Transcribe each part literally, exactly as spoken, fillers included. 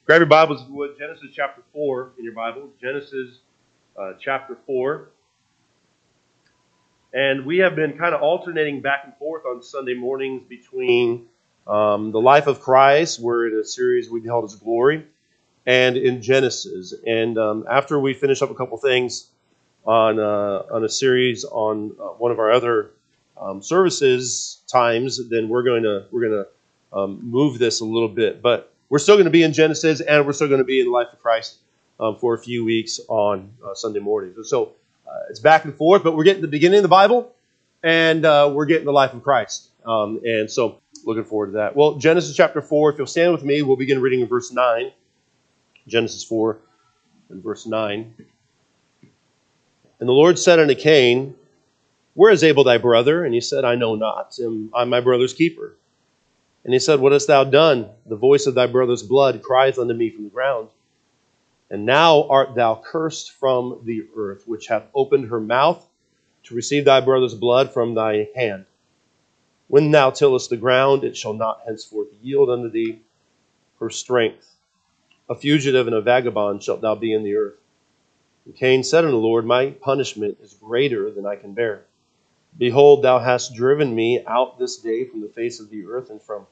Grab your Bibles if you would. Genesis chapter four in your Bible. Genesis uh, chapter four. And we have been kind of alternating back and forth on Sunday mornings between um, the life of Christ. We're in a series we held His glory, and in Genesis. And um, after we finish up a couple things on uh, on a series on uh, one of our other um, services times, then we're going to we're going to um, move this a little bit. But we're still going to be in Genesis, and we're still going to be in the life of Christ um, for a few weeks on uh, Sunday mornings. And so uh, it's back and forth, but we're getting the beginning of the Bible, and uh, we're getting the life of Christ. Um, and so looking forward to that. Well, Genesis chapter four, if you'll stand with me, we'll begin reading in verse nine. Genesis four and verse nine. And the Lord said unto Cain, Where is Abel thy brother? And he said, I know not. I'm my brother's keeper. And he said, What hast thou done? The voice of thy brother's blood crieth unto me from the ground. And now art thou cursed from the earth, which hath opened her mouth to receive thy brother's blood from thy hand. When thou tillest the ground, it shall not henceforth yield unto thee her strength. A fugitive and a vagabond shalt thou be in the earth. And Cain said unto the Lord, My punishment is greater than I can bear. Behold, thou hast driven me out this day from the face of the earth, and from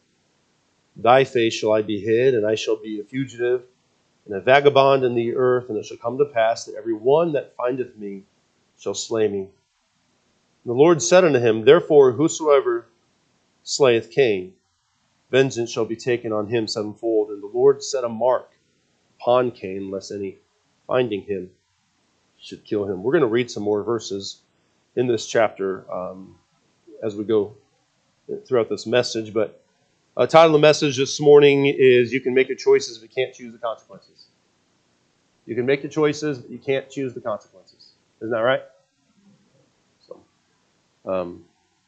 thy face shall I be hid, and I shall be a fugitive and a vagabond in the earth. And it shall come to pass that every one that findeth me shall slay me. And the Lord said unto him, Therefore whosoever slayeth Cain, vengeance shall be taken on him sevenfold. And the Lord set a mark upon Cain, lest any finding him should kill him. We're going to read some more verses in this chapter um, as we go throughout this message. But the uh, title of the message this morning is You Can Make Your Choices, but you can't choose the consequences. You can make the choices, but you can't choose the consequences. Isn't that right? So, um,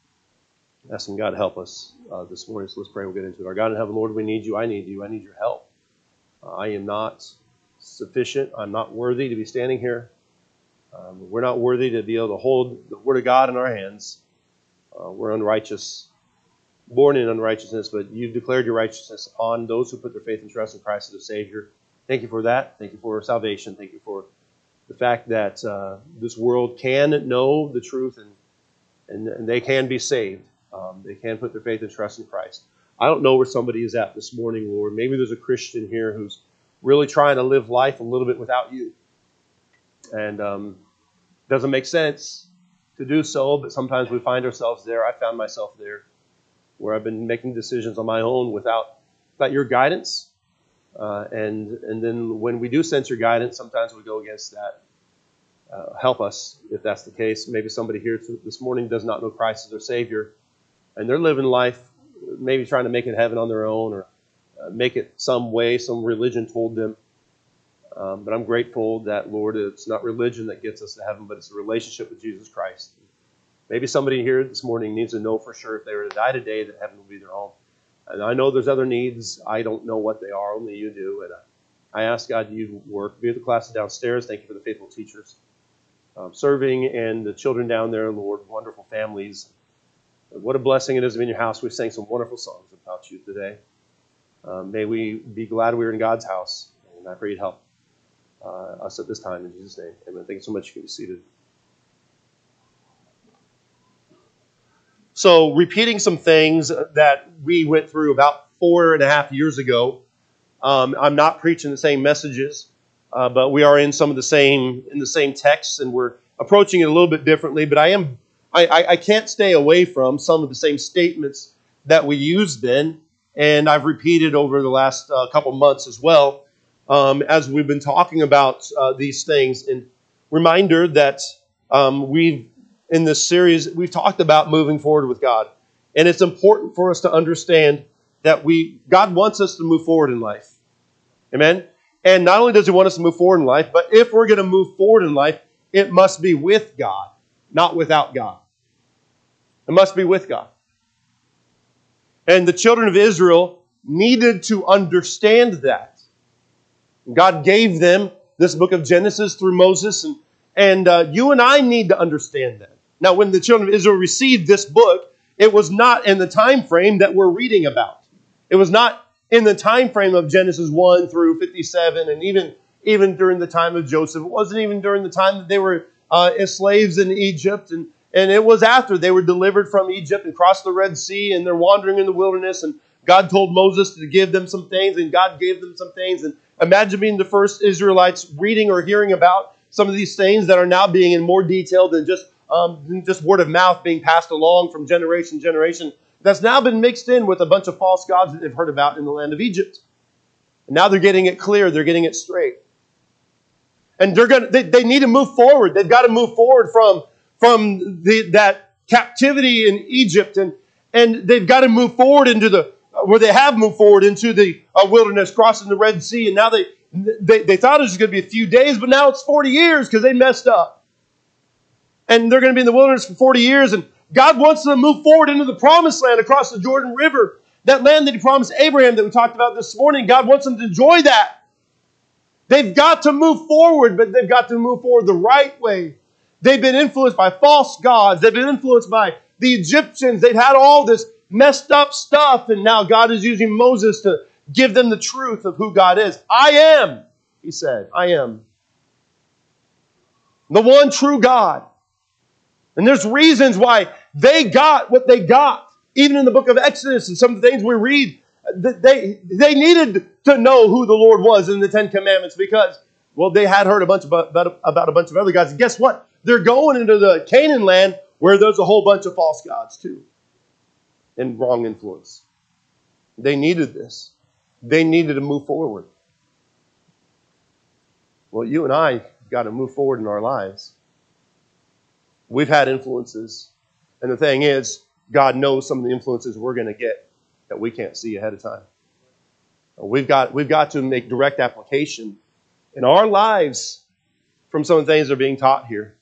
asking God to help us uh, this morning. So let's pray. We'll get into it. Our God in heaven, Lord, we need you. I need you. I need your help. Uh, I am not sufficient. I'm not worthy to be standing here. Um, we're not worthy to be able to hold the Word of God in our hands. Uh, we're unrighteous, born in unrighteousness, but you've declared your righteousness upon those who put their faith and trust in Christ as a Savior. Thank you for that. Thank you for salvation. Thank you for the fact that uh, this world can know the truth and, and, and they can be saved. Um, they can put their faith and trust in Christ. I don't know where somebody is at this morning, Lord. Maybe there's a Christian here who's really trying to live life a little bit without you. And um, doesn't make sense to do so, but sometimes we find ourselves there. I found myself there, where I've been making decisions on my own without, without your guidance. Uh, and and then when we do sense your guidance, sometimes we go against that. Uh, help us if that's the case. Maybe somebody here this morning does not know Christ as their Savior, and they're living life maybe trying to make it heaven on their own, or uh, make it some way, some religion told them. Um, but I'm grateful that, Lord, it's not religion that gets us to heaven, but it's a relationship with Jesus Christ. Maybe somebody here this morning needs to know for sure if they were to die today that heaven will be their home. And I know there's other needs. I don't know what they are. Only you do. And I ask God you work. Be with the classes downstairs. Thank you for the faithful teachers um, serving, and the children down there, Lord, wonderful families. What a blessing it is to be in your house. We sang some wonderful songs about you today. Um, may we be glad we were in God's house. And I pray you'd help Uh, us at this time in Jesus' name. Amen. Thank you so much. You can be seated. So, repeating some things that we went through about four and a half years ago. Um, I'm not preaching the same messages, uh, but we are in some of the same in the same texts, and we're approaching it a little bit differently. But I am I, I, I can't stay away from some of the same statements that we used then, and I've repeated over the last uh, couple months as well. Um, as we've been talking about uh, these things. And reminder that um, we've, in this series, we've talked about moving forward with God. And it's important for us to understand that we God wants us to move forward in life. Amen? And not only does He want us to move forward in life, but if we're going to move forward in life, it must be with God, not without God. It must be with God. And the children of Israel needed to understand that. God gave them this book of Genesis through Moses, and, and uh, you and I need to understand that. Now, when the children of Israel received this book, it was not in the time frame that we're reading about. It was not in the time frame of Genesis one through fifty-seven, and even, even during the time of Joseph. It wasn't even during the time that they were uh, as slaves in Egypt. And, and it was after they were delivered from Egypt and crossed the Red Sea, and they're wandering in the wilderness. And God told Moses to give them some things, and God gave them some things. And imagine being the first Israelites reading or hearing about some of these things that are now being in more detail than just, um, than just word of mouth being passed along from generation to generation. That's now been mixed in with a bunch of false gods that they've heard about in the land of Egypt. And now they're getting it clear. They're getting it straight. And they're going to, they, they need to move forward. They've got to move forward from, from the, that captivity in Egypt. And, and they've got to move forward into the, where they have moved forward into the uh, wilderness, crossing the Red Sea. And now they, they, they thought it was going to be a few days, but now it's forty years because they messed up. And they're going to be in the wilderness for forty years. And God wants them to move forward into the promised land across the Jordan River. That land that He promised Abraham that we talked about this morning. God wants them to enjoy that. They've got to move forward, but they've got to move forward the right way. They've been influenced by false gods. They've been influenced by the Egyptians. They've had all this messed up stuff, and now God is using Moses to give them the truth of who God is. I am, He said, I am the one true God. And there's reasons why they got what they got. Even in the book of Exodus and some of the things we read, they, they needed to know who the Lord was in the Ten Commandments because, well, they had heard a bunch about, about, about a bunch of other gods. And guess what? They're going into the Canaan land where there's a whole bunch of false gods too. And wrong influence. They needed this. They needed to move forward. Well, you and I got to move forward in our lives. We've had influences. And the thing is, God knows some of the influences we're going to get that we can't see ahead of time. We've got, we've got to make direct application in our lives from some of the things that are being taught here.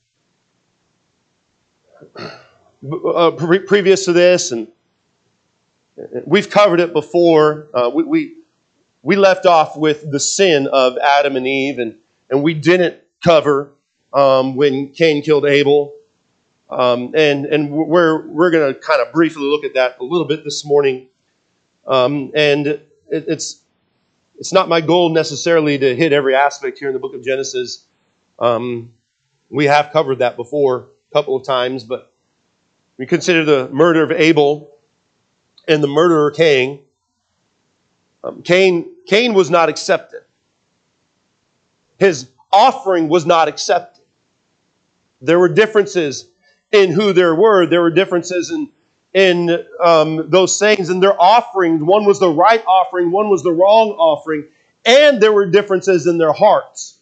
Uh, pre- previous to this, and we've covered it before, uh, we, we we left off with the sin of Adam and Eve, and, and we didn't cover um, when Cain killed Abel. Um, and and we're we're going to kind of briefly look at that a little bit this morning. Um, and it, it's it's not my goal necessarily to hit every aspect here in the book of Genesis. Um, we have covered that before a couple of times, but we consider the murder of Abel and the murderer Cain. Um, Cain Cain was not accepted. His offering was not accepted. There were differences in who there were. There were differences in, in um, those things and their offerings. One was the right offering, one was the wrong offering, and there were differences in their hearts.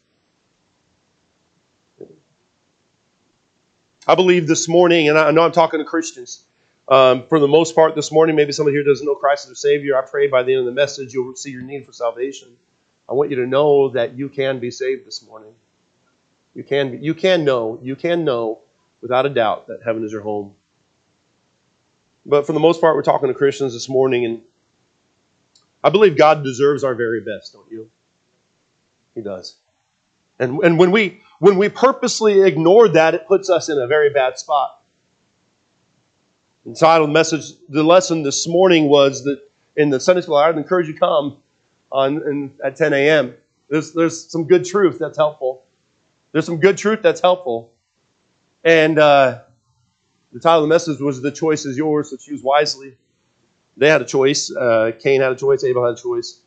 I believe this morning, and I know I'm talking to Christians, um, for the most part this morning, maybe somebody here doesn't know Christ as their Savior. I pray by the end of the message you'll see your need for salvation. I want you to know that you can be saved this morning. You can, you can know, you can know without a doubt that heaven is your home. But for the most part, we're talking to Christians this morning, and I believe God deserves our very best, don't you? He does. And, and when we when we purposely ignore that, it puts us in a very bad spot. The title of the message, the lesson this morning was that in the Sunday school, I'd encourage you to come on in, at ten a.m. There's, there's some good truth that's helpful. There's some good truth that's helpful. And uh, the title of the message was "The Choice is Yours, so choose wisely." They had a choice. Uh, Cain had a choice. Abel had a choice.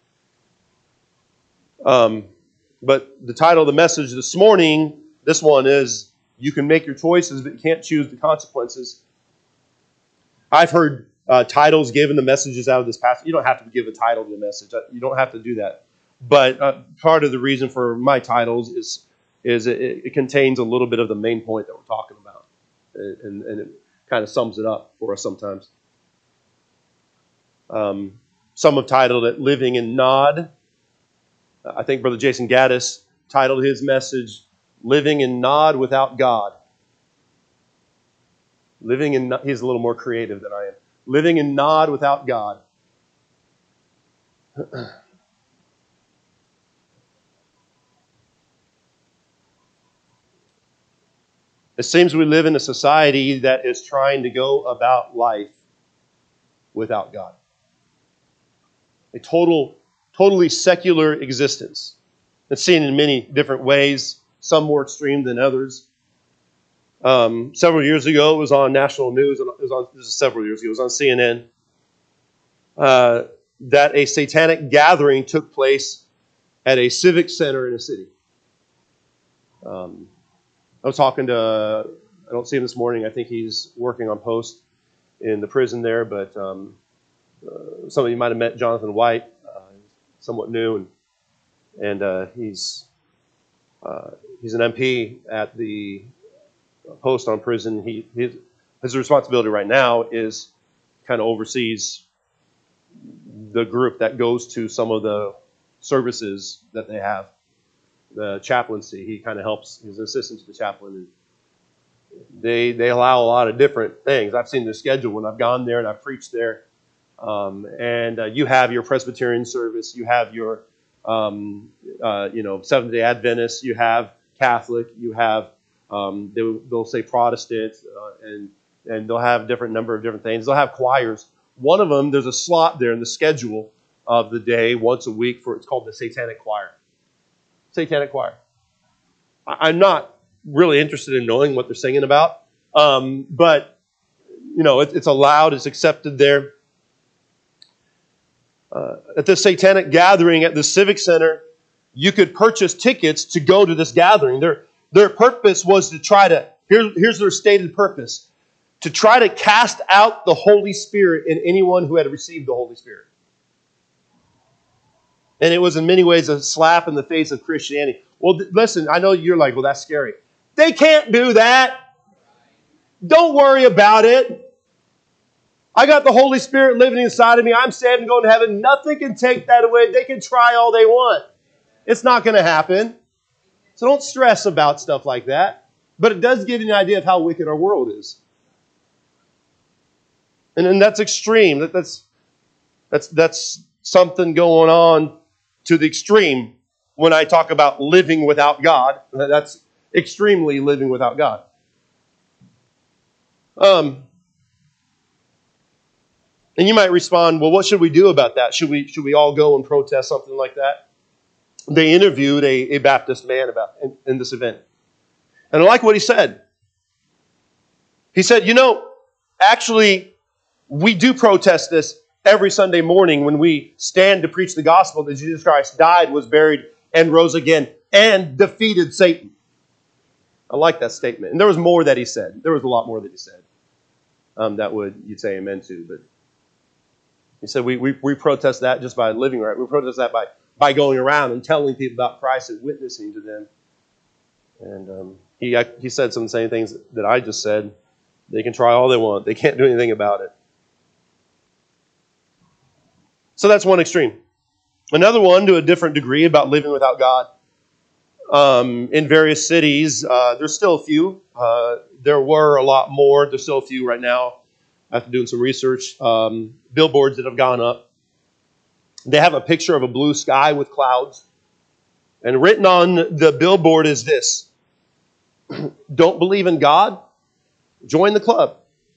Um, but the title of the message this morning, this one is, you can make your choices, but you can't choose the consequences. I've heard uh, titles given to messages out of this passage. You don't have to give a title to the message. You don't have to do that. But uh, part of the reason for my titles is is it, it contains a little bit of the main point that we're talking about. And, and it kind of sums it up for us sometimes. Um, some have titled it Living in Nod. I think Brother Jason Gaddis titled his message Living in Nod Without God. Living in, he's a little more creative than I am. Living in Nod Without God. It seems we live in a society that is trying to go about life without God. A total totally secular existence. It's seen in many different ways, some more extreme than others. Um, several years ago, it was on national news. It was on this is several years ago. It was on C N N uh, that a satanic gathering took place at a civic center in a city. Um, I was talking to. I don't see him this morning. I think he's working on post in the prison there. But um, uh, some of you might have met Jonathan White, uh, somewhat new, and and uh, he's uh, he's an M P at the post on prison. He his, his responsibility right now is kind of oversees the group that goes to some of the services that they have, the chaplaincy. He kind of helps. He's an assistant to the chaplain, and they they allow a lot of different things. I've seen their schedule when I've gone there and I've preached there. Um, and uh, you have your Presbyterian service, you have your um, uh, you know Seventh Day Adventist, you have Catholic, you have um, they, they'll say Protestant, uh, and and they'll have a different number of different things. They'll have choirs. One of them, there's a slot there in the schedule of the day once a week for it's called the Satanic Choir. Satanic Choir. I, I'm not really interested in knowing what they're singing about, um, but you know it, it's allowed, it's accepted there. Uh, at the satanic gathering at the Civic Center, you could purchase tickets to go to this gathering. Their, their purpose was to try to, here, here's their stated purpose, to try to cast out the Holy Spirit in anyone who had received the Holy Spirit. And it was in many ways a slap in the face of Christianity. Well, th- listen, I know you're like, well, that's scary. They can't do that. Don't worry about it. I got the Holy Spirit living inside of me. I'm saved and going to heaven. Nothing can take that away. They can try all they want. It's not going to happen. So don't stress about stuff like that. But it does give you an idea of how wicked our world is. And, and that's extreme. That, that's, that's, that's something going on to the extreme when I talk about living without God. That's extremely living without God. Um... And you might respond, well, what should we do about that? Should we should we all go and protest something like that? They interviewed a, a Baptist man about in, in this event. And I like what he said. He said, you know, actually, we do protest this every Sunday morning when we stand to preach the gospel that Jesus Christ died, was buried, and rose again, and defeated Satan. I like that statement. And there was more that he said. There was a lot more that he said um, that would you'd say amen to, but he said, we, we we protest that just by living right. We protest that by, by going around and telling people about Christ and witnessing to them. And um, he he said some of the same things that I just said. They can try all they want. They can't do anything about it. So that's one extreme. Another one, to a different degree, about living without God. Um, in various cities, uh, there's still a few. Uh, there were a lot more. There's still a few right now. After doing some research, um, billboards that have gone up. They have a picture of a blue sky with clouds. And written on the billboard is this: don't believe in God? Join the club.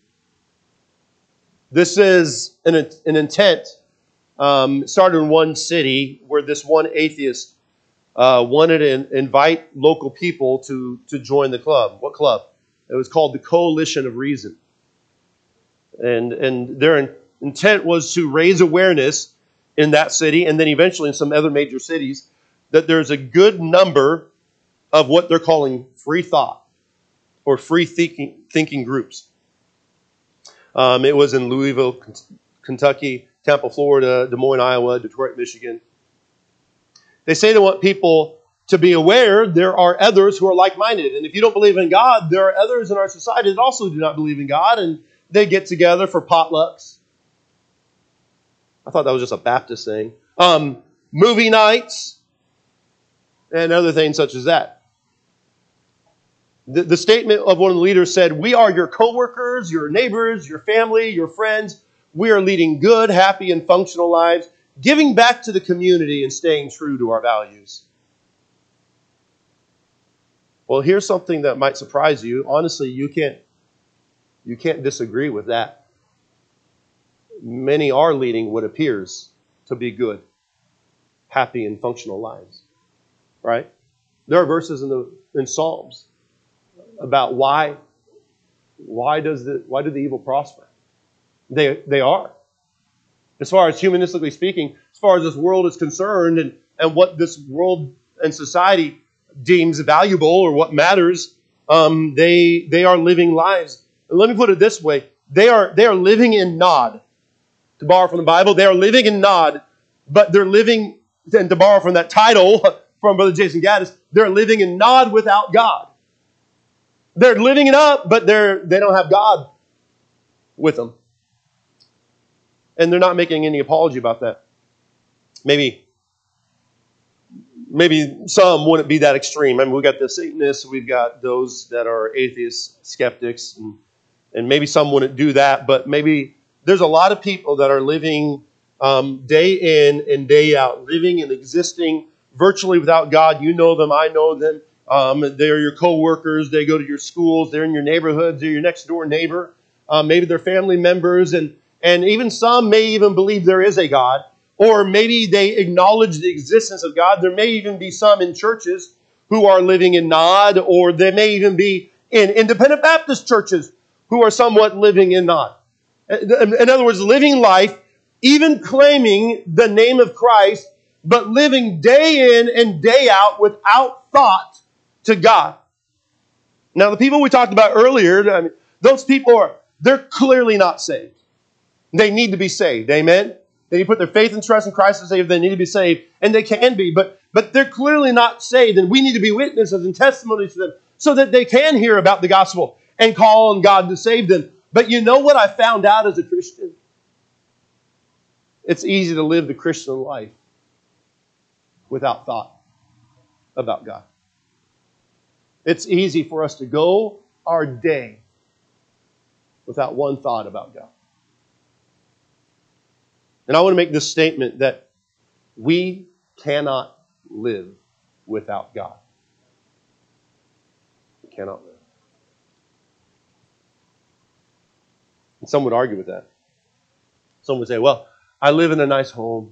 This is an, an intent. Um, it started in one city where this one atheist uh, wanted to invite local people to, to join the club. What club? It was called the Coalition of Reason. And and their intent was to raise awareness in that city and then eventually in some other major cities that there's a good number of what they're calling free thought or free thinking, thinking groups. Um, it was in Louisville, Kentucky, Tampa, Florida, Des Moines, Iowa, Detroit, Michigan. They say they want people to be aware there are others who are like-minded. And if you don't believe in God, there are others in our society that also do not believe in God, and they get together for potlucks. I thought that was just a Baptist thing. Um, movie nights and other things such as that. The, the statement of one of the leaders said, we are your coworkers, your neighbors, your family, your friends. We are leading good, happy, and functional lives, giving back to the community and staying true to our values. Well, here's something that might surprise you. Honestly, you can't You can't disagree with that. Many are leading what appears to be good. happy and functional lives, right? There are verses in the in Psalms about why why does the why do the evil prosper? They they are. As far as humanistically speaking, as far as this world is concerned, and, and what this world and society deems valuable or what matters, um, they they are living lives. And let me put it this way: they are they are living in Nod. To borrow from the Bible, they are living in Nod, but they're living, and to borrow from that title from Brother Jason Gaddis, they're living in Nod without God. They're living it up, but they're they don't have God with them. And they're not making any apology about that. Maybe, maybe some wouldn't be that extreme. I mean, we've got the Satanists, we've got those that are atheists, skeptics, and, and maybe some wouldn't do that, but maybe there's a lot of people that are living um, day in and day out, living and existing virtually without God. You know them, I know them. Um, they're your co-workers, they go to your schools, they're in your neighborhoods, they're your next door neighbor. Um, maybe they're family members, and And even some may even believe there is a God, or maybe they acknowledge the existence of God. There may even be some in churches who are living in Nod, or there may even be in independent Baptist churches who are somewhat living in Nod. In other words, living life, even claiming the name of Christ, but living day in and day out without thought to God. Now, the people we talked about earlier, I mean, those people are, they're clearly not saved. They need to be saved. Amen? They need to put their faith and trust in Christ to save. They need to be saved. And they can be. But, but they're clearly not saved. And we need to be witnesses and testimonies to them so that they can hear about the gospel and call on God to save them. But you know what I found out as a Christian? It's easy to live the Christian life without thought about God. It's easy for us to go our day without one thought about God. And I want to make this statement that we cannot live without God. We cannot live. And some would argue with that. Some would say, well, I live in a nice home.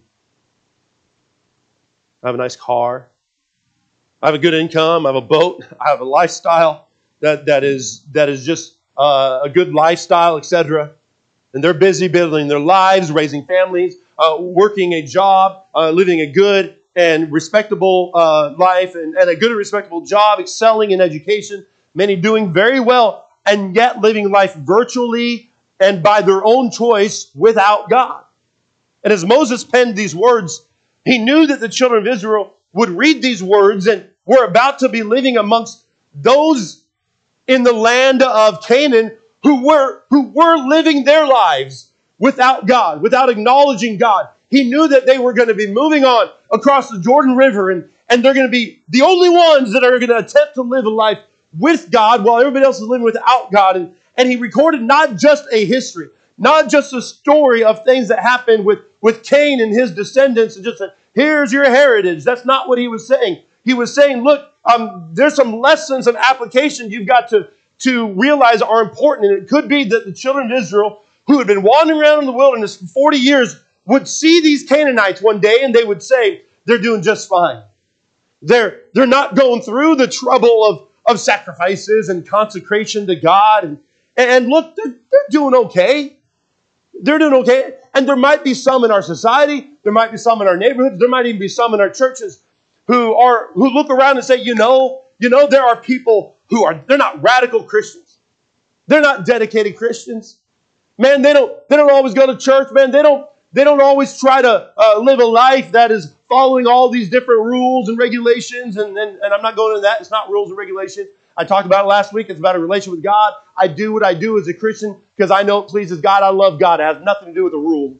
I have a nice car. I have a good income. I have a boat. I have a lifestyle that, that is that is just uh, a good lifestyle, et cetera. And they're busy building their lives, raising families, uh, working a job, uh, living a good and respectable uh, life, and, and a good and respectable job, excelling in education, many doing very well, and yet living life virtually and by their own choice without God. And as Moses penned these words, he knew that the children of Israel would read these words and were about to be living amongst those in the land of Canaan who were, who were living their lives without God, without acknowledging God. He knew that they were going to be moving on across the Jordan River, and, and they're going to be the only ones that are going to attempt to live a life with God while everybody else is living without God. And, and he recorded not just a history, not just a story of things that happened with, with Cain and his descendants, and just said, here's your heritage. That's not what he was saying. He was saying, look, um, there's some lessons and applications you've got to, to realize are important. And it could be that the children of Israel, who had been wandering around in the wilderness for forty years, would see these Canaanites one day and they would say, they're doing just fine. They're, they're not going through the trouble of, of sacrifices and consecration to God. And, and look, they're, they're doing okay. They're doing okay. And there might be some in our society. There might be some in our neighborhoods. There might even be some in our churches who are who look around and say, you know, you know, there are people who are, they're not radical Christians. They're not dedicated Christians. Man, they don't they don't always go to church, man. They don't they don't always try to uh, live a life that is following all these different rules and regulations. And, and, and I'm not going into that. It's not rules and regulations. I talked about it last week. It's about a relationship with God. I do what I do as a Christian because I know it pleases God. I love God. It has nothing to do with the rule.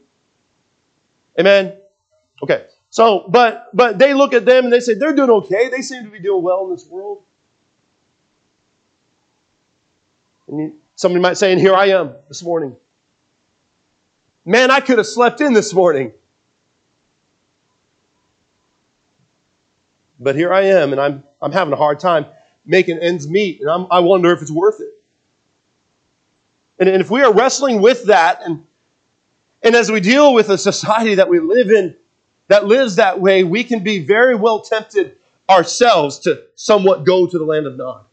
Amen? Okay. So, but but they look at them and they say, they're doing okay. They seem to be doing well in this world. And you, somebody might say, and here I am this morning. Man, I could have slept in this morning. But here I am, and I'm I'm having a hard time making ends meet, and I'm, I wonder if it's worth it. And, and if we are wrestling with that, and, and as we deal with the society that we live in, that lives that way, we can be very well tempted ourselves to somewhat go to the land of Nod.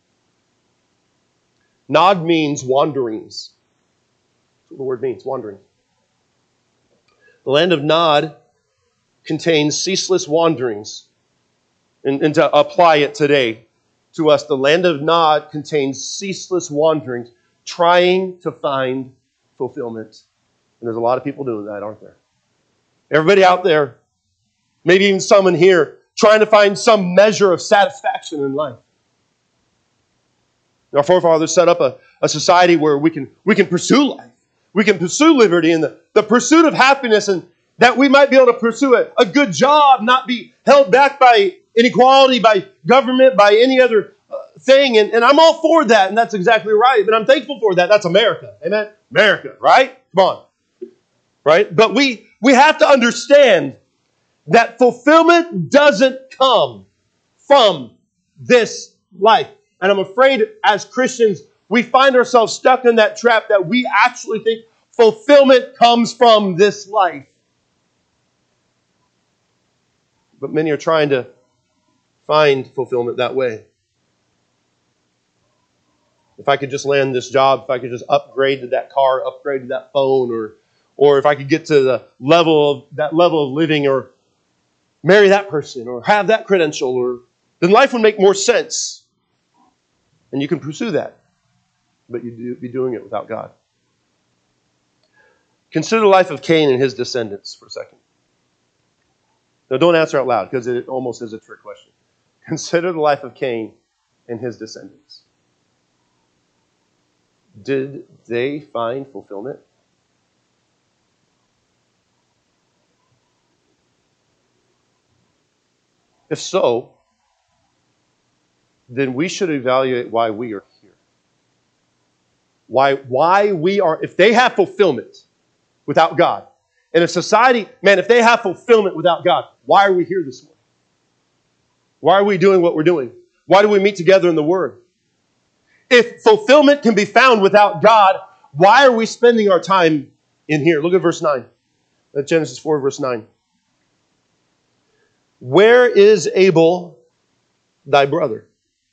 Nod means wanderings. That's what the word means, wandering. The land of Nod contains ceaseless wanderings. And, and to apply it today to us, the land of Nod contains ceaseless wanderings, trying to find fulfillment. And there's a lot of people doing that, aren't there? Everybody out there, maybe even some in here, trying to find some measure of satisfaction in life. Our forefathers set up a, a society where we can, we can pursue life. We can pursue liberty and the, the pursuit of happiness, and that we might be able to pursue a, a good job, not be held back by inequality, by government, by any other uh, thing. And, and I'm all for that, and that's exactly right. But I'm thankful for that. That's America. Amen? America, right? Come on. Right? But we, we have to understand that fulfillment doesn't come from this life. And I'm afraid as Christians, we find ourselves stuck in that trap that we actually think fulfillment comes from this life. But many are trying to find fulfillment that way. If I could just land this job, if I could just upgrade to that car, upgrade to that phone, or or if I could get to the level of that level of living, or marry that person, or have that credential, or then life would make more sense. And you can pursue that, but you'd be doing it without God. Consider the life of Cain and his descendants for a second. Now, don't answer out loud, because it almost is a trick question. Consider the life of Cain and his descendants. Did they find fulfillment? If so, then we should evaluate why we are here. Why, why we are, if they have fulfillment without God, in a society, man, if they have fulfillment without God, why are we here this morning? Why are we doing what we're doing? Why do we meet together in the Word? If fulfillment can be found without God, why are we spending our time in here? Look at verse nine. Genesis four, verse nine. Where is Abel, thy brother?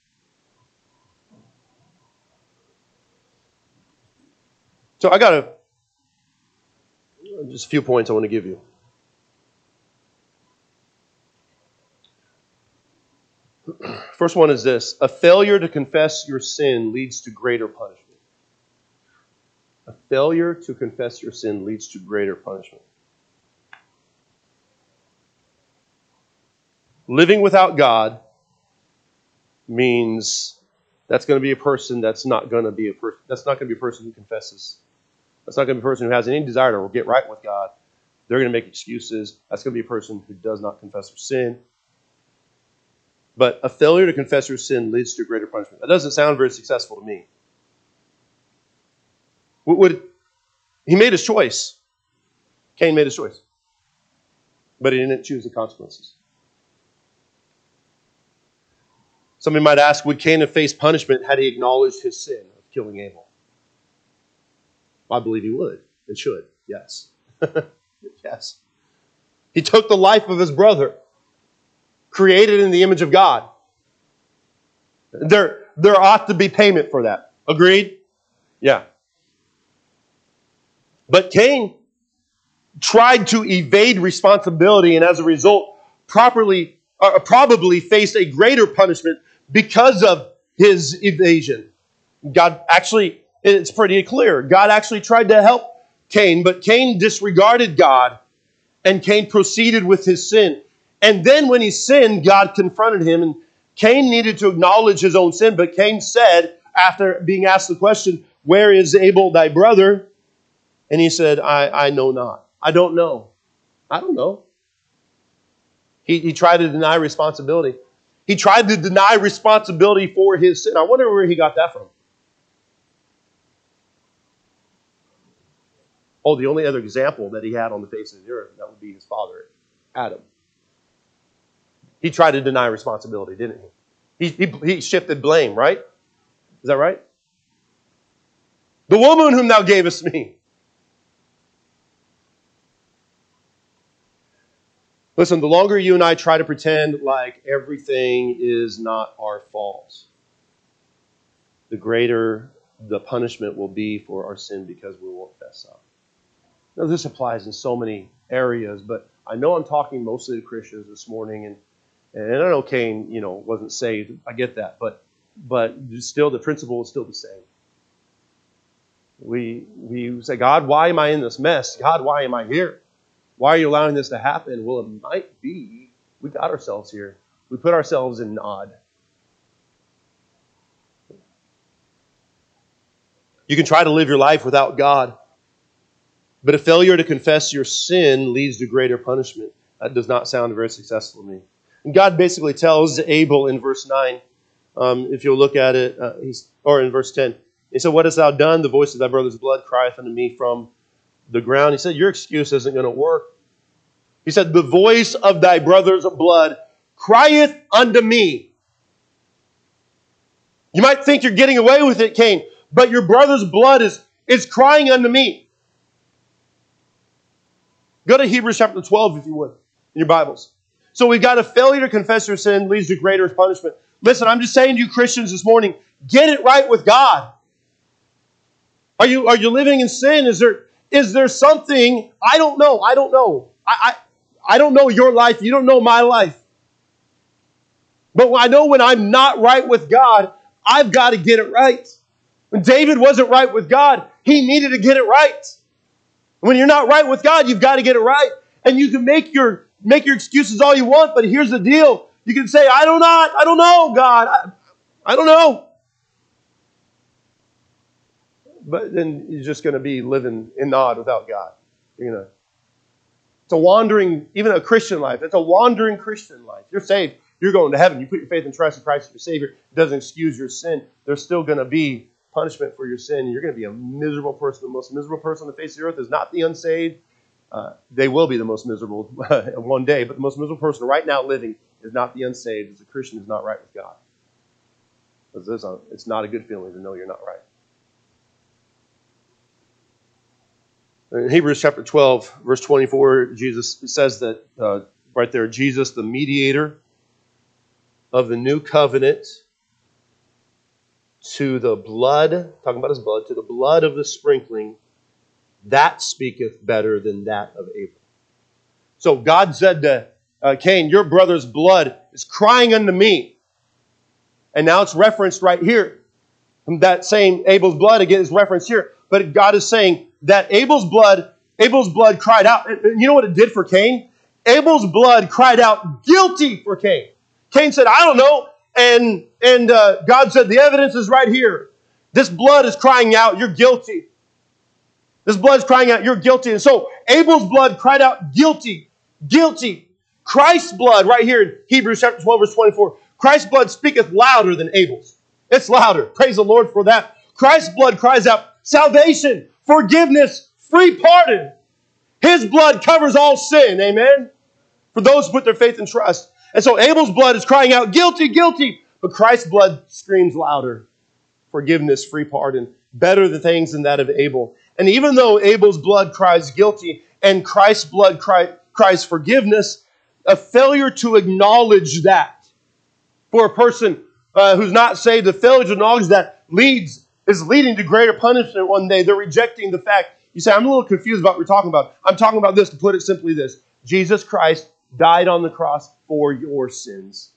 So I got a, just a few points I want to give you. First one is this. A failure to confess your sin leads to greater punishment. A failure to confess your sin leads to greater punishment. Living without God means that's going to be a person that's not going to be a person. That's not going to be a person who confesses. That's not going to be a person who has any desire to get right with God. They're going to make excuses. That's going to be a person who does not confess their sin. But a failure to confess your sin leads to greater punishment. That doesn't sound very successful to me. What would, he made his choice. Cain made his choice. But he didn't choose the consequences. Somebody might ask, would Cain have faced punishment had he acknowledged his sin of killing Abel? I believe he would. It should. Yes. Yes. He took the life of his brother, created in the image of God. There, there ought to be payment for that. Agreed? Yeah. But Cain tried to evade responsibility, and as a result, properly, uh, probably faced a greater punishment because of his evasion. God actually, it's pretty clear. God actually tried to help Cain, but Cain disregarded God, and Cain proceeded with his sin. And then when he sinned, God confronted him, and Cain needed to acknowledge his own sin, but Cain said, after being asked the question, where is Abel thy brother? And he said, I, I know not. I don't know. I don't know. He, he tried to deny responsibility. He tried to deny responsibility for his sin. I wonder where he got that from. Oh, the only other example that he had on the face of the earth, that would be his father, Adam. He tried to deny responsibility, didn't he? He, he, he shifted blame, right? Is that right? The woman whom thou gavest me. Listen, the longer you and I try to pretend like everything is not our fault, the greater the punishment will be for our sin because we won't fess up. Now, this applies in so many areas, but I know I'm talking mostly to Christians this morning, and, and I know Cain, you know, wasn't saved. I get that, but but still, the principle is still the same. We we say, God, why am I in this mess? God, why am I here? Why are you allowing this to happen? Well, it might be we got ourselves here. We put ourselves in Nod. You can try to live your life without God, but a failure to confess your sin leads to greater punishment. That does not sound very successful to me. And God basically tells Abel in verse nine, um, if you'll look at it, uh, he's, or in verse ten, he said, "What hast thou done? The voice of thy brother's blood crieth unto me from the ground." He said, your excuse isn't going to work. He said, "The voice of thy brother's blood crieth unto me." You might think you're getting away with it, Cain, but your brother's blood is, is crying unto me. Go to Hebrews chapter twelve, if you would, in your Bibles. So we've got a failure to confess your sin leads to greater punishment. Listen, I'm just saying to you Christians this morning, get it right with God. Are you, are you living in sin? Is there, is there something? I don't know. I don't know. I, I, I don't know your life. You don't know my life. But I know when I'm not right with God, I've got to get it right. When David wasn't right with God, he needed to get it right. When you're not right with God, you've got to get it right. And you can make your make your excuses all you want, but here's the deal. You can say, I don't know, I don't know, God. I, I don't know. But then you're just going to be living in Nod without God. You're going to. It's a wandering, even a Christian life. It's a wandering Christian life. You're saved. You're going to heaven. You put your faith and trust in Christ as your Savior. It doesn't excuse your sin. There's still going to be punishment for your sin. You're going to be a miserable person. The most miserable person on the face of the earth is not the unsaved. Uh, they will be the most miserable one day, but the most miserable person right now living is not the unsaved. It's a Christian who's not right with God. It's not a good feeling to know you're not right. In Hebrews chapter twelve, verse twenty-four, Jesus says that uh, right there, Jesus, the mediator of the new covenant, to the blood, talking about his blood, to the blood of the sprinkling, that speaketh better than that of Abel. So God said to uh, Cain, your brother's blood is crying unto me. And now it's referenced right here. That same Abel's blood again is referenced here. But God is saying that Abel's blood, Abel's blood cried out. You know what it did for Cain? Abel's blood cried out guilty for Cain. Cain said, I don't know. And, and uh, God said, the evidence is right here. This blood is crying out, you're guilty. This blood is crying out, you're guilty. And so Abel's blood cried out guilty, guilty. Christ's blood, right here in Hebrews chapter twelve, verse twenty-four, Christ's blood speaketh louder than Abel's. It's louder. Praise the Lord for that. Christ's blood cries out salvation, forgiveness, free pardon. His blood covers all sin. Amen? For those who put their faith and trust. And so Abel's blood is crying out, guilty, guilty. But Christ's blood screams louder. Forgiveness, free pardon. Better the things than that of Abel. And even though Abel's blood cries guilty and Christ's blood cry, cries forgiveness, a failure to acknowledge that for a person uh, who's not saved, a failure to acknowledge that leads is leading to greater punishment one day. They're rejecting the fact. You say, I'm a little confused about what we're talking about. I'm talking about this, to put it simply this. Jesus Christ died on the cross for your sins.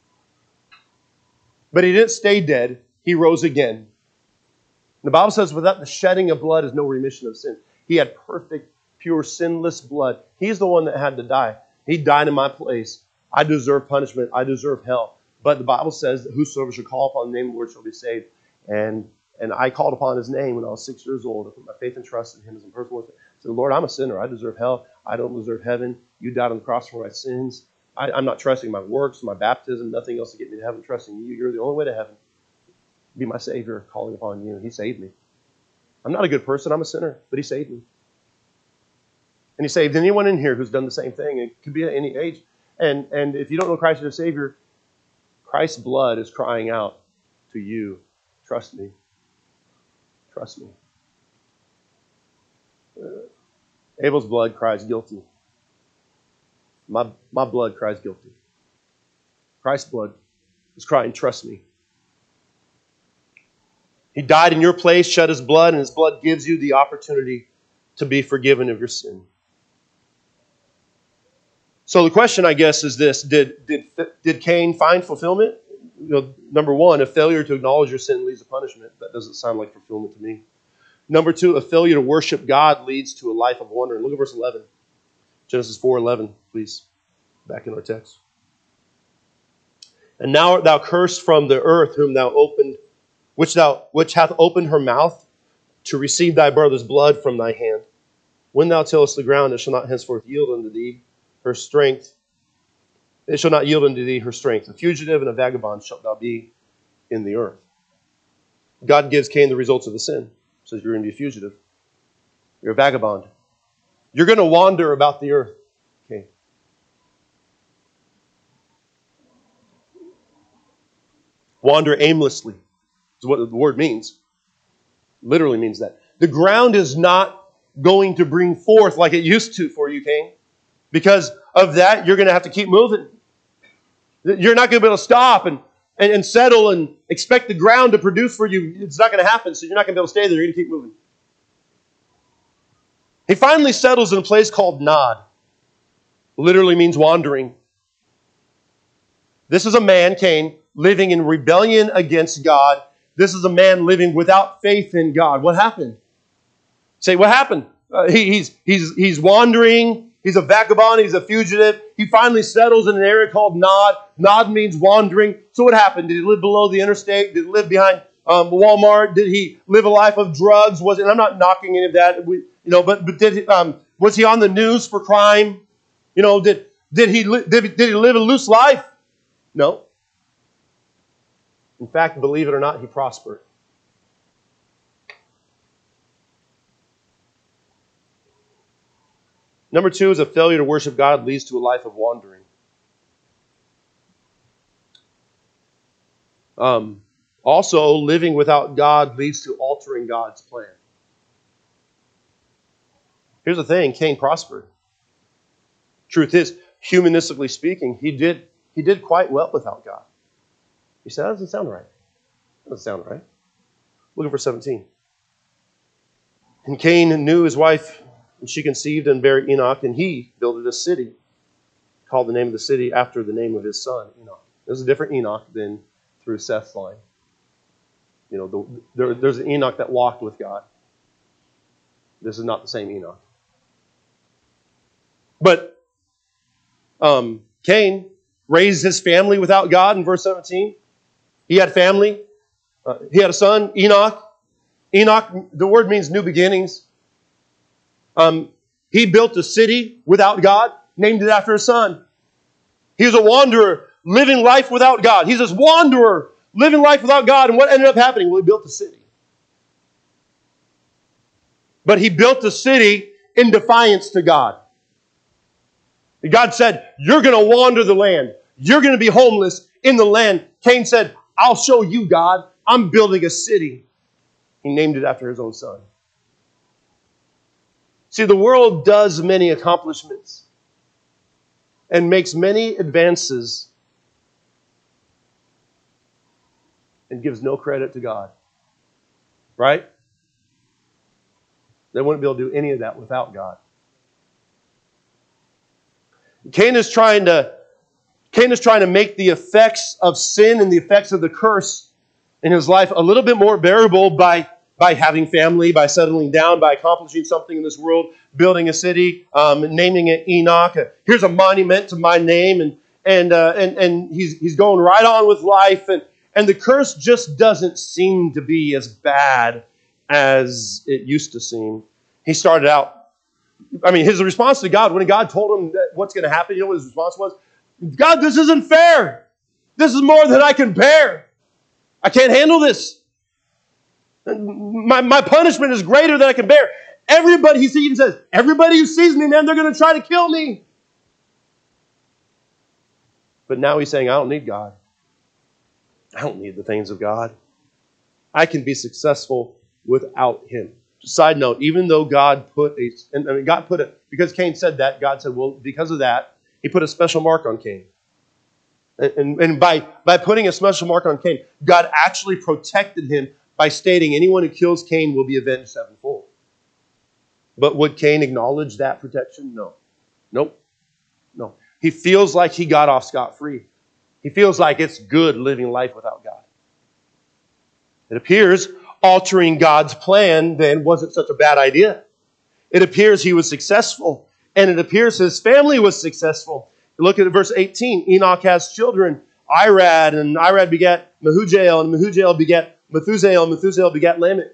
But he didn't stay dead. He rose again. The Bible says, without the shedding of blood is no remission of sin. He had perfect, pure, sinless blood. He's the one that had to die. He died in my place. I deserve punishment. I deserve hell. But the Bible says that whosoever shall call upon the name of the Lord shall be saved. And and I called upon his name when I was six years old. I put my faith and trust in him as a personal. I said, Lord, I'm a sinner. I deserve hell. I don't deserve heaven. You died on the cross for my sins. I, I'm not trusting my works, my baptism, nothing else to get me to heaven. Trusting you. You're the only way to heaven. Be my Savior, calling upon you. He saved me. I'm not a good person. I'm a sinner. But he saved me. And he saved anyone in here who's done the same thing. It could be at any age. And, and if you don't know Christ as your Savior, Christ's blood is crying out to you. Trust me. Trust me. Uh, Abel's blood cries guilty. My, my blood cries guilty. Christ's blood is crying, trust me. He died in your place, shed his blood, and his blood gives you the opportunity to be forgiven of your sin. So the question, I guess, is this. Did, did, did Cain find fulfillment? You know, number one, a failure to acknowledge your sin leads to punishment. That doesn't sound like fulfillment to me. Number two, a failure to worship God leads to a life of wonder. Look at verse eleven. Genesis four eleven, please. Back in our text. And now art thou cursed from the earth, whom thou opened, which thou which hath opened her mouth to receive thy brother's blood from thy hand. When thou tillest the ground, it shall not henceforth yield unto thee her strength. It shall not yield unto thee her strength. A fugitive and a vagabond shalt thou be in the earth. God gives Cain the results of the sin. Says you're going to be a fugitive. You're a vagabond. You're going to wander about the earth. Okay. Wander aimlessly is what the word means. Literally means that. The ground is not going to bring forth like it used to for you, Cain. Because of that, you're going to have to keep moving. You're not going to be able to stop and, and, and settle and expect the ground to produce for you. It's not going to happen, so you're not going to be able to stay there. You're going to keep moving. He finally settles in a place called Nod. Literally means wandering. This is a man, Cain, living in rebellion against God. This is a man living without faith in God. What happened? Say, what happened? Uh, he, he's, he's, he's wandering. He's a vagabond. He's a fugitive. He finally settles in an area called Nod. Nod means wandering. So what happened? Did he live below the interstate? Did he live behind um, Walmart? Did he live a life of drugs? Was it, and I'm not knocking any of that. We, you know, but but did he, um, was he on the news for crime? You know, did did he li- did, did he live a loose life? No. In fact, believe it or not, he prospered. Number two is a failure to worship God leads to a life of wandering. Um, also, living without God leads to altering God's plan. Here's the thing, Cain prospered. Truth is, humanistically speaking, he did, he did quite well without God. You say, that doesn't sound right. That doesn't sound right. Look at verse seventeen. And Cain knew his wife, and she conceived and bare Enoch, and he builded a city, called the name of the city after the name of his son, Enoch. There's a different Enoch than through Seth's line. You know, the, there, there's an Enoch that walked with God. This is not the same Enoch. But um, Cain raised his family without God in verse seventeen. He had family. Uh, he had a son, Enoch. Enoch, the word means new beginnings. Um, he built a city without God, named it after his son. He was a wanderer, living life without God. He's this wanderer, living life without God. And what ended up happening? Well, he built a city. But he built a city in defiance to God. God said, you're going to wander the land. You're going to be homeless in the land. Cain said, I'll show you, God. I'm building a city. He named it after his own son. See, the world does many accomplishments and makes many advances and gives no credit to God. Right? They wouldn't be able to do any of that without God. Cain is trying to, Cain is trying to make the effects of sin and the effects of the curse in his life a little bit more bearable by, by having family, by settling down, by accomplishing something in this world, building a city, um, naming it Enoch. Here's a monument to my name, and and uh, and and he's he's going right on with life, and and the curse just doesn't seem to be as bad as it used to seem. He started out. I mean, his response to God, when God told him that what's going to happen, you know what his response was? God, this isn't fair. This is more than I can bear. I can't handle this. My, my punishment is greater than I can bear. Everybody, he even says, everybody who sees me, man, they're going to try to kill me. But now he's saying, I don't need God. I don't need the things of God. I can be successful without him. Side note, even though God put a, and I mean, God put it, because Cain said that, God said, well, because of that, He put a special mark on Cain. And, and, and by, by putting a special mark on Cain, God actually protected him by stating anyone who kills Cain will be avenged sevenfold. But would Cain acknowledge that protection? No. Nope. No. He feels like he got off scot-free. He feels like it's good living life without God. It appears altering God's plan then wasn't such a bad idea. It appears he was successful. And it appears his family was successful. Look at verse eighteen. Enoch has children, Irad, and Irad begat Mehujael, and Mehujael begat Methusael, and Methusael begat Lamech.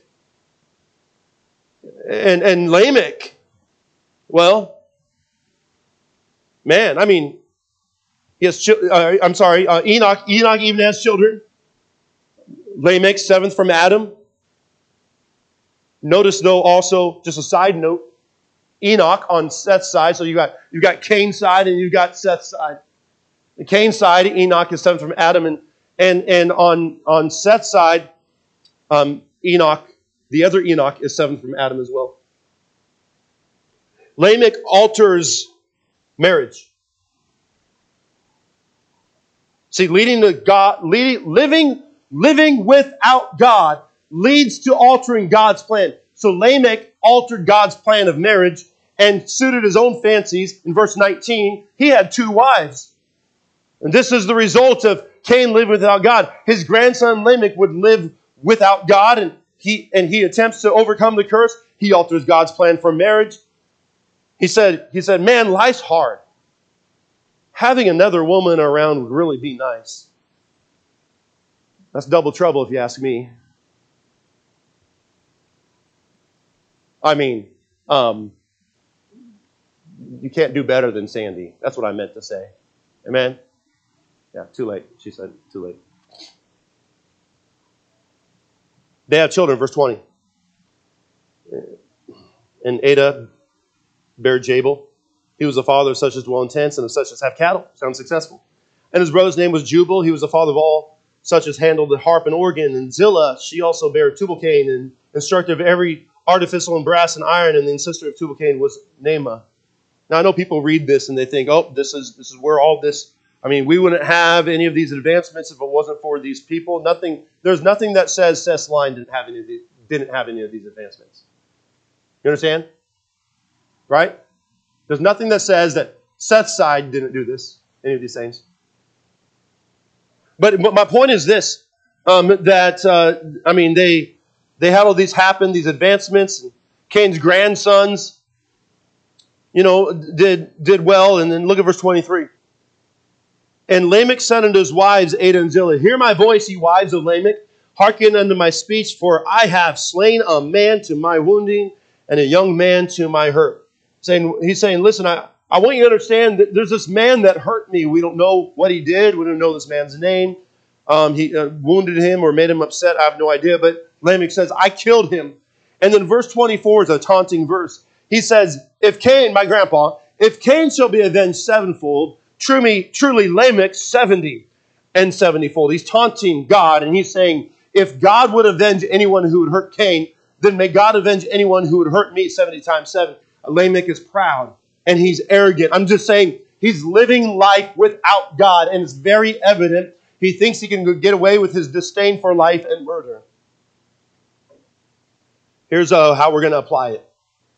And, and Lamech, well, man, I mean, he has, uh, I'm sorry, uh, Enoch, Enoch even has children. Lamech, seventh from Adam. Notice, though, also, just a side note, Enoch on Seth's side. So you got you got Cain's side and you got Seth's side. The Cain's side, Enoch is seventh from Adam, and and and on on Seth's side, um, Enoch, the other Enoch, is seventh from Adam as well. Lamech alters marriage. See, leading to God, leading, living living without God leads to altering God's plan. So Lamech altered God's plan of marriage and suited his own fancies. In verse nineteen, he had two wives. And this is the result of Cain living without God. His grandson Lamech would live without God, and he, and he attempts to overcome the curse. He alters God's plan for marriage. He said, he said, man, life's hard. Having another woman around would really be nice. That's double trouble if you ask me. I mean, um, you can't do better than Sandy. That's what I meant to say. Amen? Yeah, too late. She said, too late. They have children, verse twenty. And Ada bare Jabal. He was the father of such as dwell in tents and of such as have cattle. Sounds successful. And his brother's name was Jubal. He was the father of all such as handled the harp and organ. And Zillah, she also bare Tubal-Cain, and instructor of every artificial in brass and iron, and the sister of Tubal-Cain was Naamah. Now I know people read this and they think, oh, this is this is where all this, I mean, we wouldn't have any of these advancements if it wasn't for these people. Nothing, there's nothing that says Seth's line didn't have any of these, didn't have any of these advancements. You understand? Right? There's nothing that says that Seth's side didn't do this, any of these things. But, but my point is this, um, that, uh, I mean, they they had all these happen, these advancements, and Cain's grandsons, you know, did did well. And then look at verse twenty-three. And Lamech said unto his wives, Ada and Zillah, hear my voice, ye wives of Lamech, hearken unto my speech, for I have slain a man to my wounding, and a young man to my hurt. Saying, he's saying, listen, I, I want you to understand that there's this man that hurt me. We don't know what he did. We don't know this man's name. Um, he uh, wounded him or made him upset. I have no idea. But Lamech says, I killed him. And then verse twenty-four is a taunting verse. He says, if Cain, my grandpa, if Cain shall be avenged sevenfold, truly, truly Lamech seventy and seventyfold. He's taunting God, and he's saying, if God would avenge anyone who would hurt Cain, then may God avenge anyone who would hurt me seventy times seven. Lamech is proud, and he's arrogant. I'm just saying, he's living life without God, and it's very evident. He thinks he can get away with his disdain for life and murder. Here's uh, how we're going to apply it.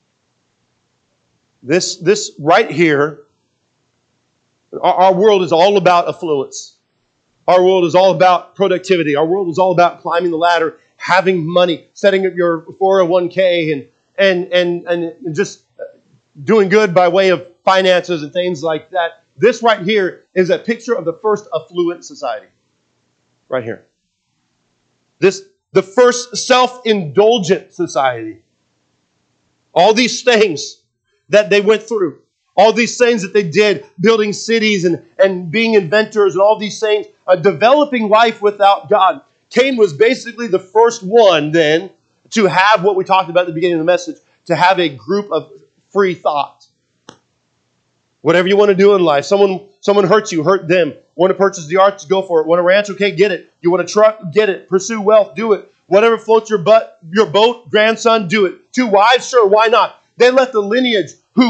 This, this right here, our, our world is all about affluence. Our world is all about productivity. Our world is all about climbing the ladder, having money, setting up your four oh one k, and and and and just doing good by way of finances and things like that. This right here is a picture of the first affluent society. Right here. This, the first self-indulgent society. All these things that they went through. All these things that they did, building cities and, and being inventors and all these things, uh, developing life without God. Cain was basically the first one then to have what we talked about at the beginning of the message, to have a group of free thought. Whatever you want to do in life. Someone someone hurts you, hurt them. Want to purchase the arts, go for it. Want a ranch, okay, get it. You want a truck, get it. Pursue wealth, do it. Whatever floats your butt, your boat, grandson, do it. Two wives, sure, why not? They let the lineage who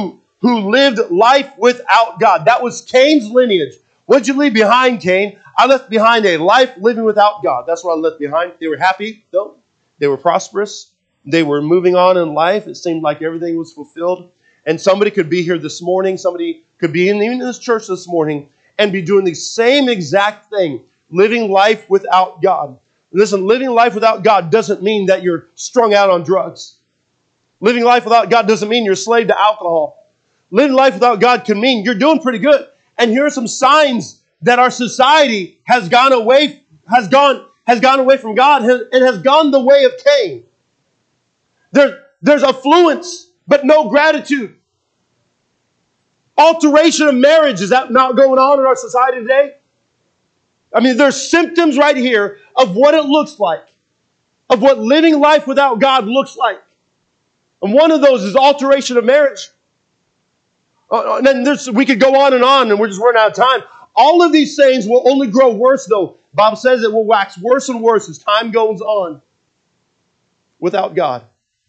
who lived life without God. That was Cain's lineage. What did you leave behind, Cain? I left behind a life living without God. That's what I left behind. They were happy, though. They were prosperous. They were moving on in life. It seemed like everything was fulfilled. And somebody could be here this morning. Somebody could be in, even in this church this morning and be doing the same exact thing, living life without God. Listen, living life without God doesn't mean that you're strung out on drugs. Living life without God doesn't mean you're a slave to alcohol. Living life without God can mean you're doing pretty good. And here are some signs that our society has gone away, has gone, has gone away from God and has gone the way of Cain. There, there's affluence, but no gratitude. Alteration of marriage, is that not going on in our society today? I mean, there's symptoms right here of what it looks like, of what living life without God looks like. And one of those is alteration of marriage. Uh, and then there's, we could go on and on, and we're just running out of time. All of these things will only grow worse, though. The Bible says it will wax worse and worse as time goes on without God.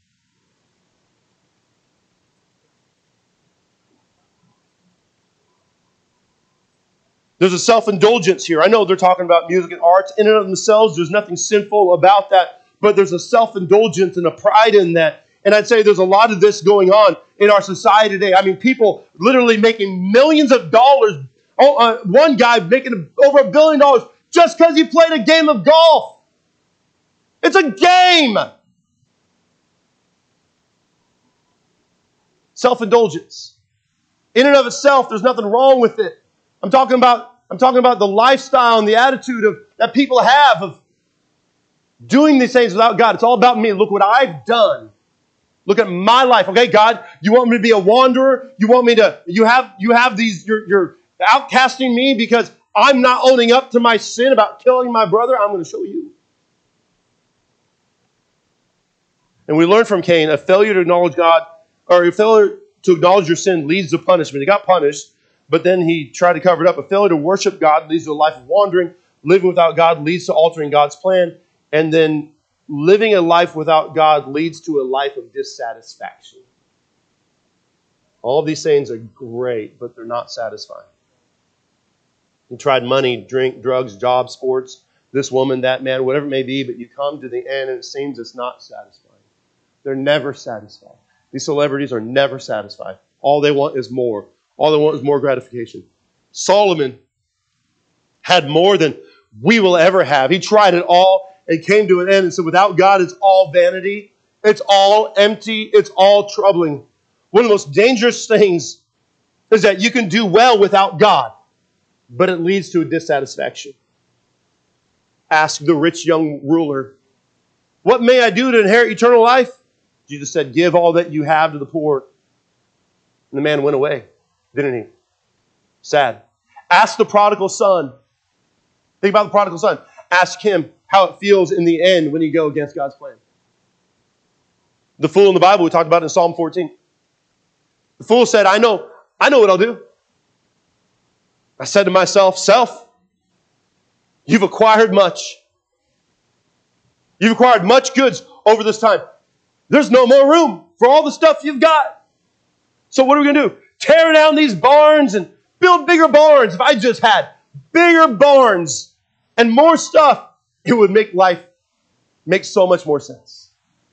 There's a self-indulgence here. I know they're talking about music and arts. In and of themselves, there's nothing sinful about that. But there's a self-indulgence and a pride in that. And I'd say there's a lot of this going on in our society today. I mean, people literally making millions of dollars. Oh, uh, one guy making over a billion dollars just because he played a game of golf. It's a game. Self-indulgence. In and of itself, there's nothing wrong with it. I'm talking about I'm talking about the lifestyle and the attitude of that people have of doing these things without God. It's all about me. Look what I've done. Look at my life. Okay, God, you want me to be a wanderer? You want me to, you have you have these, you're, you're outcasting me because I'm not owning up to my sin about killing my brother. I'm going to show you. And we learn from Cain, a failure to acknowledge God, or a failure to acknowledge your sin leads to punishment. He got punished. But then he tried to cover it up. A failure to worship God leads to a life of wandering. Living without God leads to altering God's plan. And then living a life without God leads to a life of dissatisfaction. All of these things are great, but they're not satisfying. You tried money, drink, drugs, job, sports, this woman, that man, whatever it may be, but you come to the end and it seems it's not satisfying. They're never satisfied. These celebrities are never satisfied. All they want is more. All they want is more gratification. Solomon had more than we will ever have. He tried it all and came to an end and said, without God, it's all vanity. It's all empty. It's all troubling. One of the most dangerous things is that you can do well without God, but it leads to a dissatisfaction. Ask the rich young ruler, what may I do to inherit eternal life? Jesus said, give all that you have to the poor. And the man went away. Didn't he? Sad. Ask the prodigal son. Think about the prodigal son. Ask him how it feels in the end when you go against God's plan. The fool in the Bible we talked about in Psalm fourteen. The fool said, I know, I know what I'll do. I said to myself, self, you've acquired much. You've acquired much goods over this time. There's no more room for all the stuff you've got. So what are we going to do? Tear down these barns and build bigger barns. If I just had bigger barns and more stuff, it would make life make so much more sense.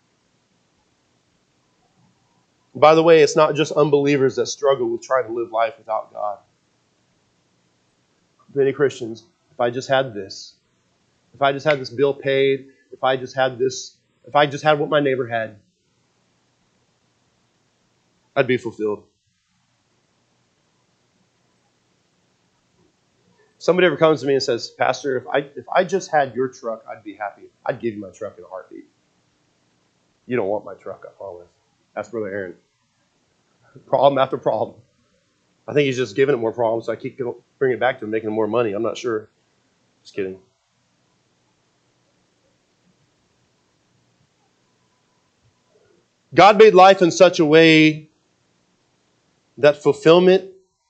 By the way, it's not just unbelievers that struggle with trying to live life without God. Many Christians, if I just had this, if I just had this bill paid, if I just had this, if I just had what my neighbor had, I'd be fulfilled. Somebody ever comes to me and says, Pastor, if I if I just had your truck, I'd be happy. I'd give you my truck in a heartbeat. You don't want my truck, I promise. Ask Brother Aaron. Problem after problem. I think he's just giving it more problems, so I keep bringing it back to him, making him more money. I'm not sure. Just kidding. God made life in such a way that fulfillment,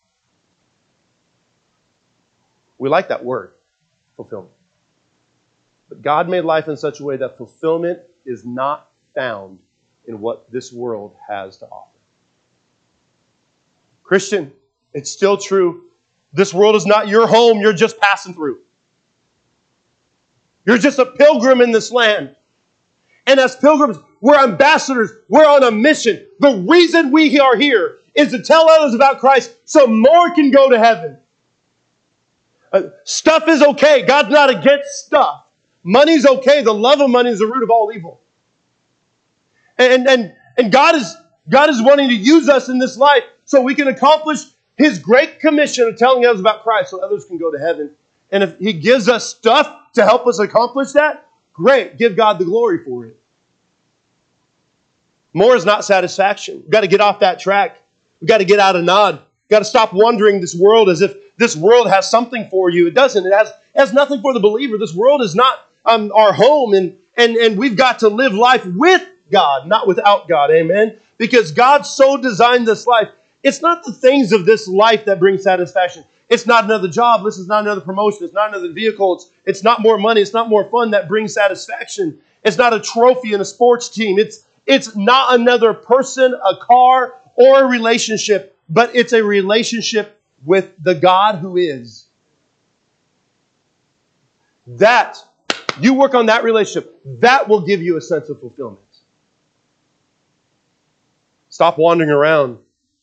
we like that word, fulfillment. But God made life in such a way that fulfillment is not found in what this world has to offer. Christian, it's still true. This world is not your home. You're just passing through. You're just a pilgrim in this land. And as pilgrims, we're ambassadors. We're on a mission. The reason we are here is to tell others about Christ so more can go to heaven. Uh, stuff is okay. God's not against stuff. Money's okay. The love of money is the root of all evil. And, and, and God is, God is wanting to use us in this life so we can accomplish His great commission of telling others about Christ so others can go to heaven. And if He gives us stuff to help us accomplish that, great. Give God the glory for it. More is not satisfaction. We've got to get off that track. We've got to get out of Nod. We've got to stop wondering this world as if this world has something for you. It doesn't. It has, it has nothing for the believer. This world is not um, our home. And, and, and we've got to live life with God, not without God. Amen? Because God so designed this life. It's not the things of this life that bring satisfaction. It's not another job. This is not another promotion. It's not another vehicle. It's, it's not more money. It's not more fun that brings satisfaction. It's not a trophy in a sports team. It's, it's not another person, a car, or a relationship, but it's a relationship with the God who is. That, you work on that relationship, that will give you a sense of fulfillment. Stop wandering around.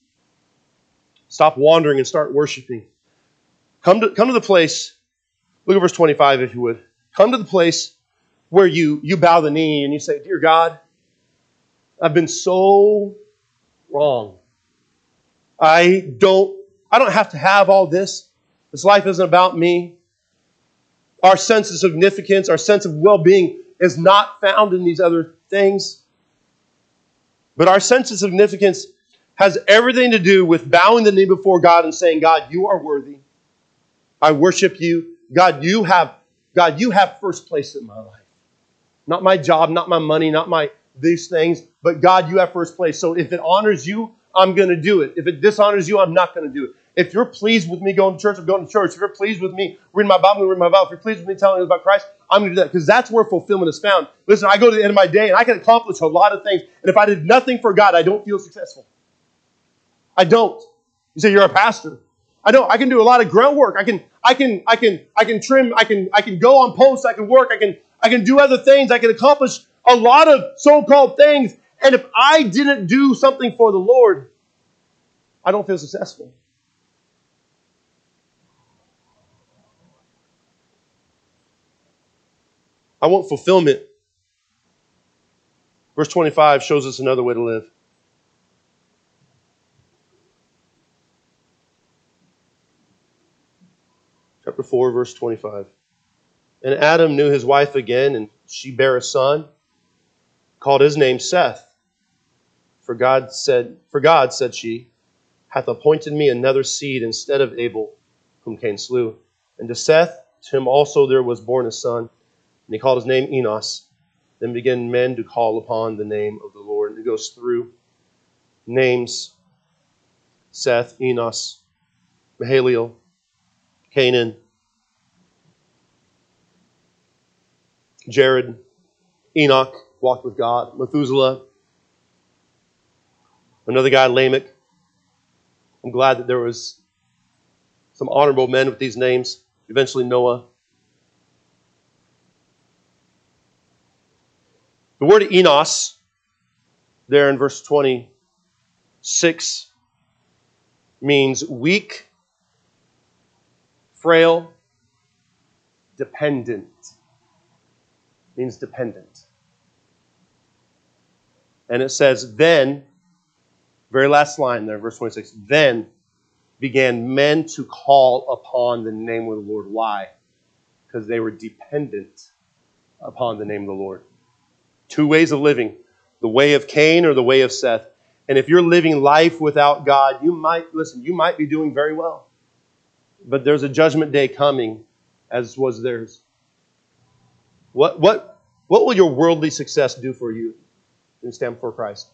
Stop wandering and start worshiping. Come to, come to the place, look at verse twenty-five if you would. Come to the place where you, you bow the knee and you say, Dear God, I've been so wrong. I don't, I don't have to have all this. This life isn't about me. Our sense of significance, our sense of well-being is not found in these other things. But our sense of significance has everything to do with bowing the knee before God and saying, God, you are worthy. I worship you. God, you have, God, you have first place in my life. Not my job, not my money, not my these things, but God, you have first place. So if it honors you, I'm going to do it. If it dishonors you, I'm not going to do it. If you're pleased with me going to church, I'm going to church. If you're pleased with me reading my Bible, I'm going to read my Bible. If you're pleased with me telling you about Christ, I'm going to do that because that's where fulfillment is found. Listen, I go to the end of my day and I can accomplish a lot of things. And if I did nothing for God, I don't feel successful. I don't. You say you're a pastor. I know I can do a lot of groundwork. I can, I can, I can, I can trim. I can, I can go on posts. I can work. I can, I can do other things. I can accomplish a lot of so-called things. And if I didn't do something for the Lord, I don't feel successful. I want fulfillment. Verse twenty-five shows us another way to live. Chapter four, verse twenty-five. And Adam knew his wife again, and she bare a son, called his name Seth. For God said, For God, said she, hath appointed me another seed instead of Abel, whom Cain slew. And to Seth, to him also there was born a son, and he called his name Enos. Then began men to call upon the name of the Lord. And it goes through names: Seth, Enos, Mahalalel, Canaan, Jared, Enoch walked with God, Methuselah, another guy, Lamech. I'm glad that there was some honorable men with these names. Eventually Noah. The word Enos, there in verse twenty-six, means weak, frail, dependent. Means dependent. And it says, then, very last line there, verse twenty-six, then began men to call upon the name of the Lord. Why? Because they were dependent upon the name of the Lord. Two ways of living, the way of Cain or the way of Seth. And if you're living life without God, you might, listen, you might be doing very well. But there's a judgment day coming, as was theirs. What, what, what will your worldly success do for you when you stand before Christ?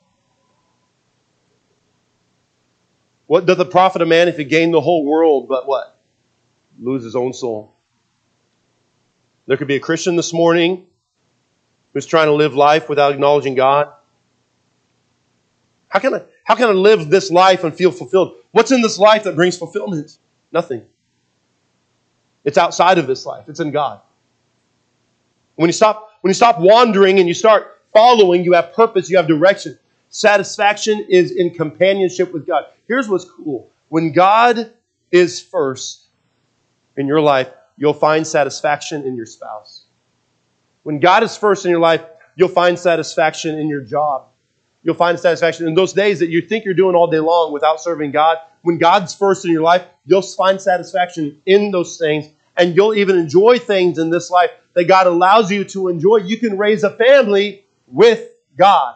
What doth it profit a man if he gain the whole world, but what? Lose his own soul. There could be a Christian this morning who's trying to live life without acknowledging God. How can I, how can I live this life and feel fulfilled? What's in this life that brings fulfillment? Nothing. It's outside of this life. It's in God. When you stop, when you stop wandering and you start following, you have purpose, you have direction. Satisfaction is in companionship with God. Here's what's cool. When God is first in your life, you'll find satisfaction in your spouse. When God is first in your life, you'll find satisfaction in your job. You'll find satisfaction in those days that you think you're doing all day long without serving God. When God's first in your life, you'll find satisfaction in those things, and you'll even enjoy things in this life that God allows you to enjoy. You can raise a family with God.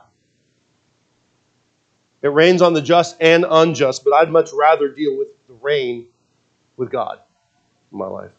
It rains on the just and unjust, but I'd much rather deal with the rain with God in my life.